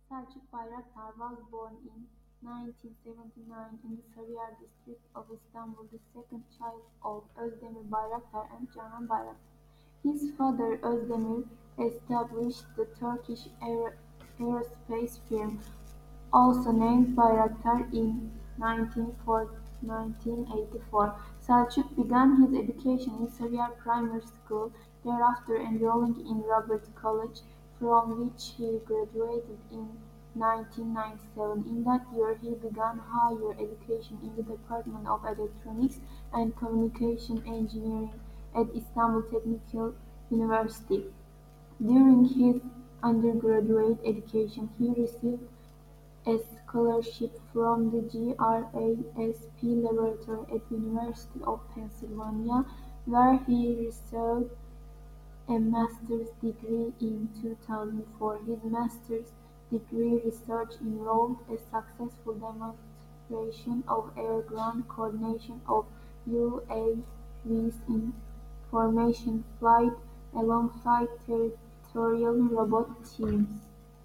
Selçuk Bayraktar was born in 1979 in the Sarıyer district of Istanbul, the second child of Özdemir Bayraktar and Canan Bayraktar. His father Özdemir established the Turkish aerospace firm, also named Bayraktar, in 1984. Selçuk began his education in Sarıyer Primary School, thereafter enrolling in Robert College, from which he graduated in 1997. In that year he began higher education in the Department of Electronics and Communication Engineering at Istanbul Technical University. During his undergraduate education he received a scholarship from the GRASP Laboratory at University of Pennsylvania, where he received a master's degree in 2004. His master's degree research involved a successful demonstration of air-ground coordination of UAVs in formation flight alongside territorial robot teams.